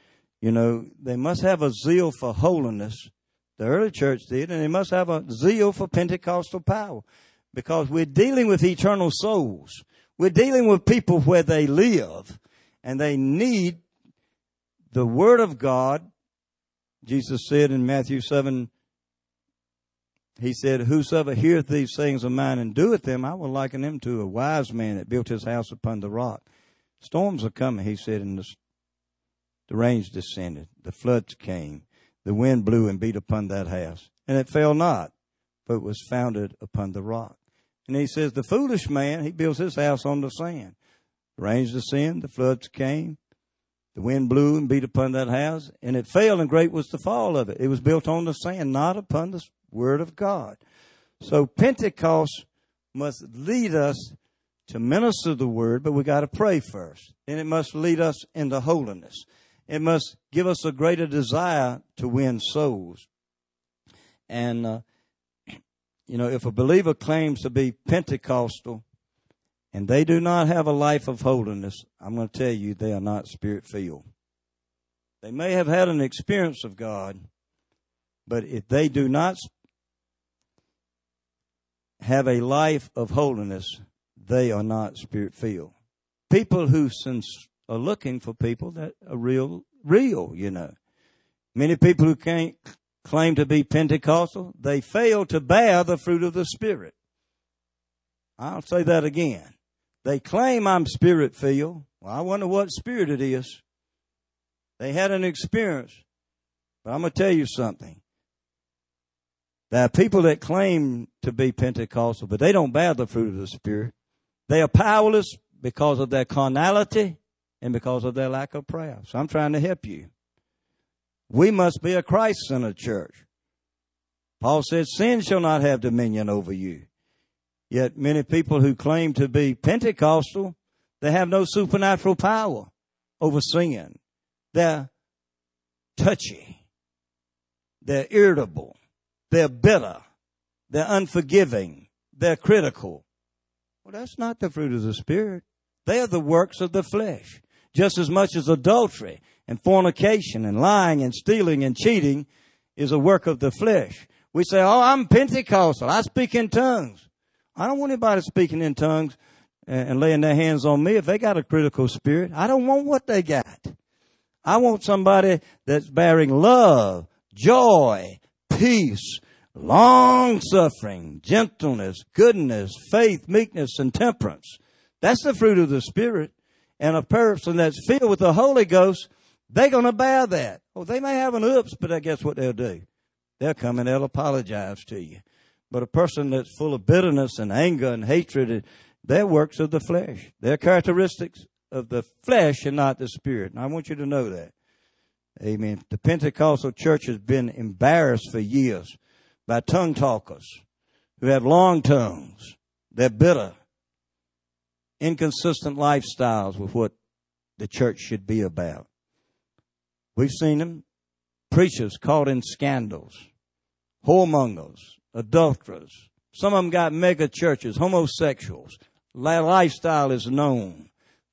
You know, they must have a zeal for holiness. The early church did, and they must have a zeal for Pentecostal power, because we're dealing with eternal souls. We're dealing with people where they live, and they need the Word of God. Jesus said in Matthew seven, he said, whosoever heareth these things of mine and doeth them, I will liken him to a wise man that built his house upon the rock. Storms are coming, he said, and the, the rains descended, the floods came, the wind blew and beat upon that house, and it fell not, for it was founded upon the rock. And he says, the foolish man, he builds his house on the sand. The rains descended, the floods came, the wind blew and beat upon that house, and it fell, and great was the fall of it. It was built on the sand, not upon the Word of God. So Pentecost must lead us to minister the Word, but we got to pray first. And it must lead us into holiness. It must give us a greater desire to win souls. And, uh, you know, if a believer claims to be Pentecostal and they do not have a life of holiness, I'm going to tell you they are not Spirit-filled. They may have had an experience of God, but if they do not have a life of holiness, they are not Spirit-filled. People who since are looking for people that are real, real, you know. Many people who can't claim to be Pentecostal, they fail to bear the fruit of the Spirit. I'll say that again. They claim I'm Spirit-filled. Well, I wonder what spirit it is. They had an experience. But I'm going to tell you something. There are people that claim to be Pentecostal, but they don't bear the fruit of the Spirit. They are powerless because of their carnality and because of their lack of prayer. So I'm trying to help you. We must be a Christ-centered church. Paul said, sin shall not have dominion over you. Yet many people who claim to be Pentecostal, they have no supernatural power over sin. They're touchy. They're irritable. They're bitter. They're unforgiving. They're critical. Well, that's not the fruit of the Spirit. They are the works of the flesh. Just as much as adultery and fornication and lying and stealing and cheating is a work of the flesh. We say, oh, I'm Pentecostal. I speak in tongues. I don't want anybody speaking in tongues and laying their hands on me if they got a critical spirit. I don't want what they got. I want somebody that's bearing love, joy, peace, long-suffering, gentleness, goodness, faith, meekness, and temperance. That's the fruit of the Spirit. And a person that's filled with the Holy Ghost, they're going to bear that. Oh, they may have an oops, but I guess what they'll do? They'll come and they'll apologize to you. But a person that's full of bitterness and anger and hatred, they're works of the flesh. They're characteristics of the flesh and not the Spirit. And I want you to know that. Amen. The Pentecostal church has been embarrassed for years by tongue talkers who have long tongues. They're bitter, inconsistent lifestyles with what the church should be about. We've seen them, preachers caught in scandals, whoremongers, adulterers. Some of them got mega churches, homosexuals. Their lifestyle is known.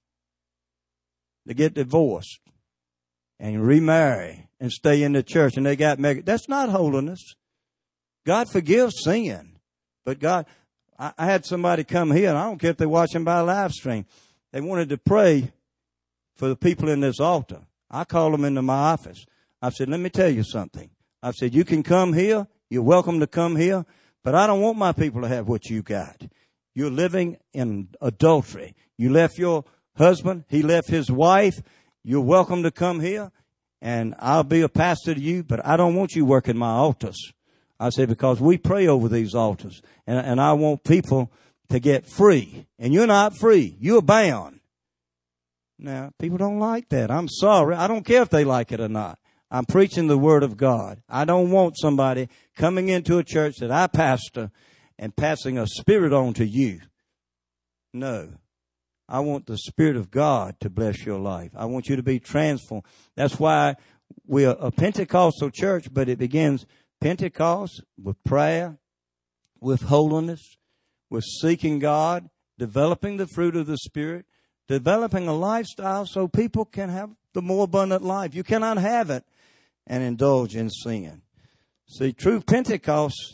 They get divorced and remarry and stay in the church, and they got mega. That's not holiness. God forgives sin. But God, I, I had somebody come here, and I don't care if they're watching by live stream. They wanted to pray for the people in this altar. I called them into my office. I said, let me tell you something. I said, you can come here. You're welcome to come here. But I don't want my people to have what you got. You're living in adultery. You left your husband. He left his wife. You're welcome to come here. And I'll be a pastor to you, but I don't want you working my altars. I said, because we pray over these altars. And, and I want people to get free. And you're not free. You're bound. Now, people don't like that. I'm sorry. I don't care if they like it or not. I'm preaching the Word of God. I don't want somebody coming into a church that I pastor and passing a spirit on to you. No. I want the Spirit of God to bless your life. I want you to be transformed. That's why we're a Pentecostal church, but it begins Pentecost with prayer, with holiness, with seeking God, developing the fruit of the Spirit, developing a lifestyle so people can have the more abundant life. You cannot have it and indulge in sin. See, true Pentecost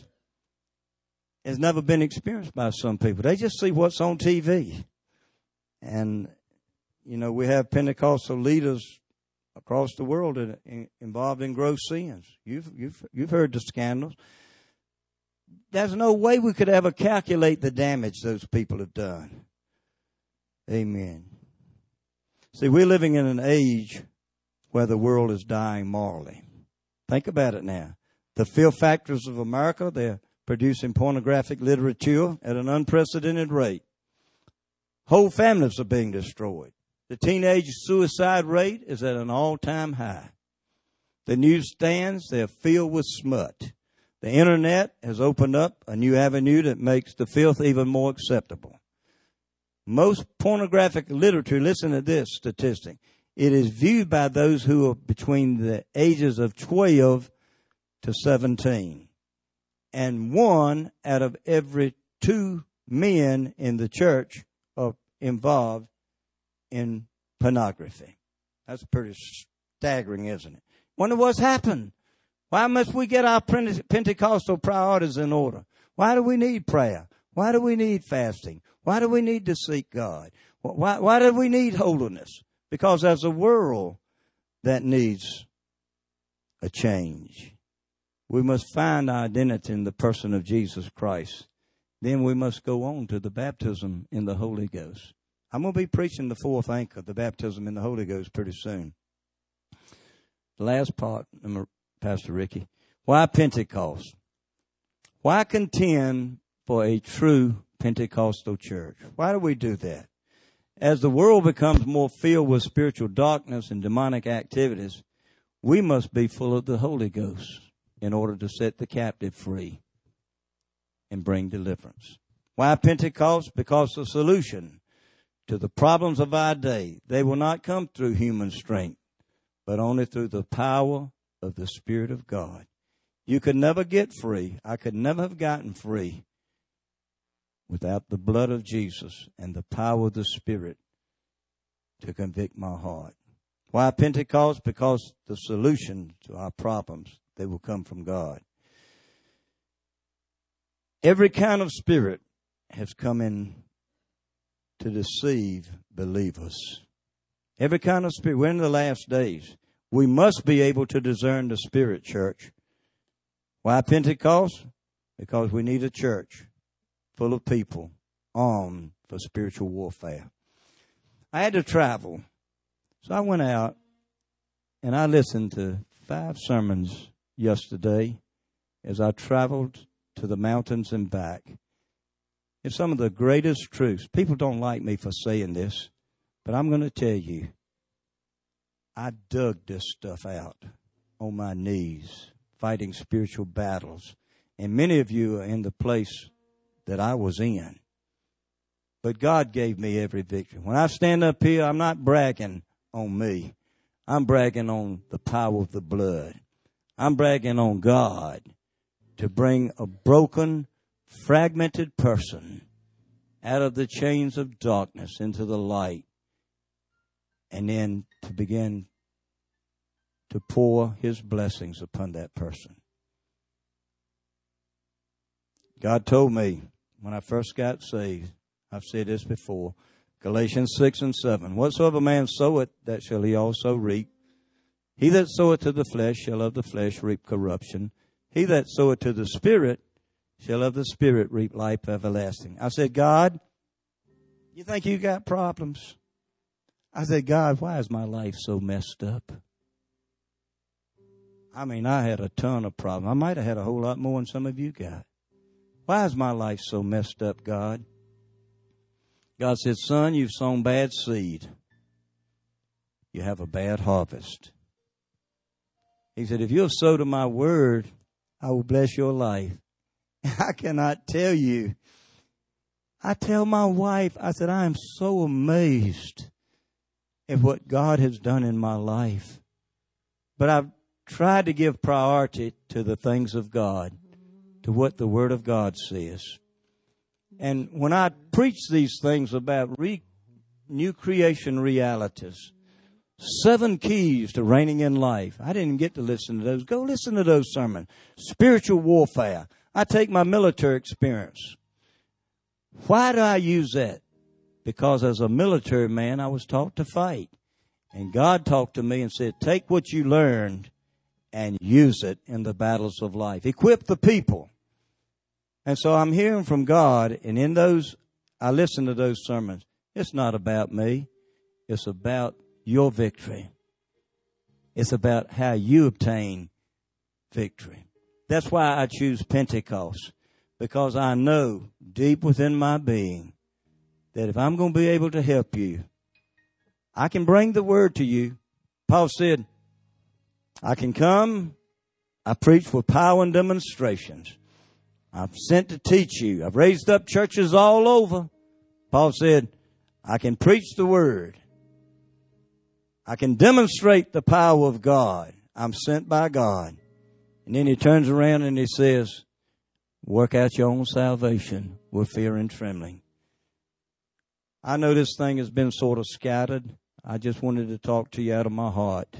has never been experienced by some people. They just see what's on T V. And, you know, we have Pentecostal leaders across the world that are involved in gross sins. You've, you've, you've heard the scandals. There's no way we could ever calculate the damage those people have done. Amen. See, we're living in an age where the world is dying morally. Think about it now. The film factories of America, they're producing pornographic literature at an unprecedented rate. Whole families are being destroyed. The teenage suicide rate is at an all-time high. The newsstands, they're filled with smut. The internet has opened up a new avenue that makes the filth even more acceptable. Most pornographic literature, listen to this statistic, it is viewed by those who are between the ages of twelve to seventeen. And one out of every two men in the church are involved in pornography. That's pretty staggering, isn't it? Wonder what's happened. Why must we get our Pentecostal priorities in order? Why do we need prayer? Why do we need fasting? Why do we need to seek God? Why, why do we need holiness? Because there's a world that needs a change. We must find our identity in the person of Jesus Christ. Then we must go on to the baptism in the Holy Ghost. I'm going to be preaching the fourth anchor, the baptism in the Holy Ghost, pretty soon. The last part, Pastor Ricky. Why Pentecost? Why contend for a true Pentecostal church? Why do we do that? As the world becomes more filled with spiritual darkness and demonic activities, we must be full of the Holy Ghost in order to set the captive free and bring deliverance. Why Pentecost? Because the solution to the problems of our day, they will not come through human strength, but only through the power of the Spirit of God. You could never get free. I could never have gotten free without the blood of Jesus and the power of the Spirit to convict my heart. Why Pentecost? Because the solution to our problems, they will come from God. Every kind of spirit has come in to deceive believers. Every kind of spirit. We're in the last days. We must be able to discern the Spirit, church. Why Pentecost? Because we need a church full of people armed for spiritual warfare. I had to travel, so I went out and I listened to five sermons yesterday as I traveled to the mountains and back. It's some of the greatest truths. People don't like me for saying this, but I'm going to tell you, I dug this stuff out on my knees, fighting spiritual battles. And many of you are in the place that I was in. But God gave me every victory. When I stand up here, I'm not bragging on me. I'm bragging on the power of the blood. I'm bragging on God to bring a broken, fragmented person out of the chains of darkness into the light, and then to begin to pour His blessings upon that person. God told me when I first got saved, I've said this before, Galatians six and seven, whatsoever man soweth, that shall he also reap. He that soweth to the flesh shall of the flesh reap corruption. He that soweth to the Spirit shall of the Spirit reap life everlasting. I said, God, you think you got problems? I said, God, why is my life so messed up? I mean, I had a ton of problems. I might have had a whole lot more than some of you got. Why is my life so messed up, God? God said, son, you've sown bad seed. You have a bad harvest. He said, if you'll sow to my word, I will bless your life. I cannot tell you. I tell my wife, I said, I am so amazed at what God has done in my life. But I've tried to give priority to the things of God, to what the Word of God says. And when I preach these things about re- new creation realities. Seven keys to reigning in life. I didn't get to listen to those. Go listen to those sermons. Spiritual warfare. I take my military experience. Why do I use that? Because as a military man, I was taught to fight. And God talked to me and said, take what you learned and use it in the battles of life. Equip the people. And so I'm hearing from God, and in those, I listen to those sermons. It's not about me. It's about your victory. It's about how you obtain victory. That's why I choose Pentecost, because I know deep within my being that if I'm going to be able to help you, I can bring the word to you. Paul said, I can come, I preach with power and demonstrations. I'm sent to teach you. I've raised up churches all over. Paul said, I can preach the word. I can demonstrate the power of God. I'm sent by God. And then he turns around and he says, work out your own salvation with fear and trembling. I know this thing has been sort of scattered. I just wanted to talk to you out of my heart.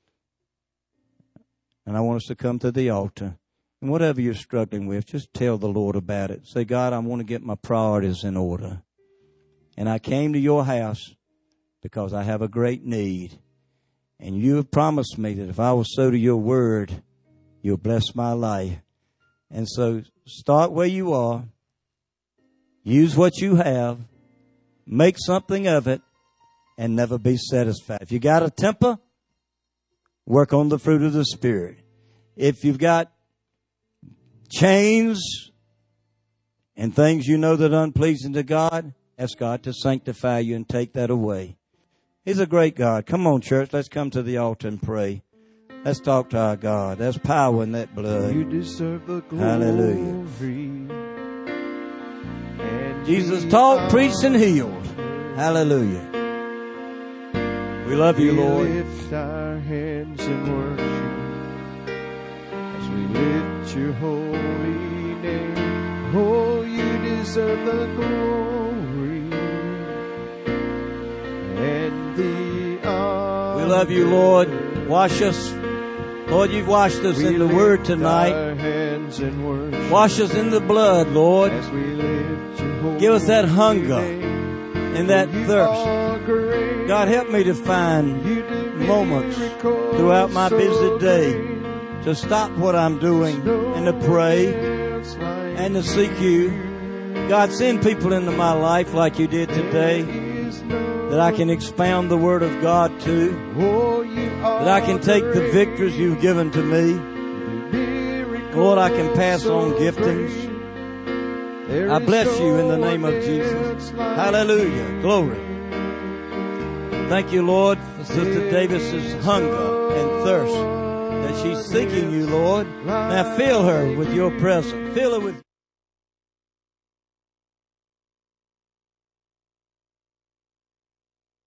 And I want us to come to the altar. And whatever you're struggling with, just tell the Lord about it. Say, God, I want to get my priorities in order. And I came to your house because I have a great need. And you have promised me that if I will sow to your word, you'll bless my life. And so start where you are. Use what you have. Make something of it. And never be satisfied. If you got a temper, work on the fruit of the Spirit. If you've got chains and things you know that are unpleasing to God, ask God to sanctify you and take that away. He's a great God. Come on, church. Let's come to the altar and pray. Let's talk to our God. There's power in that blood. You deserve the glory. Hallelujah. And Jesus taught, preached, and healed. Hallelujah. We love you, Lord. We lift our hands in worship as we lift your holy name. Oh, you deserve the glory and the honor. We love you, Lord. Wash us. Lord, you've washed us we in the word tonight. Our hands in worship Wash us in the blood, Lord. as we lift your holy Give us that hunger name. and that You thirst. are great. God, help me to find You do moments miracles throughout my so busy day great. to stop what I'm doing and to pray and to seek you. God, send people into my life like you did today that I can expound the word of God to, that I can take the victories you've given to me. Lord, I can pass on giftings. I bless you in the name of Jesus. Hallelujah. Glory. Thank you, Lord, for Sister Davis's hunger and thirst that she's seeking you, Lord. Now fill her with your presence. Fill her with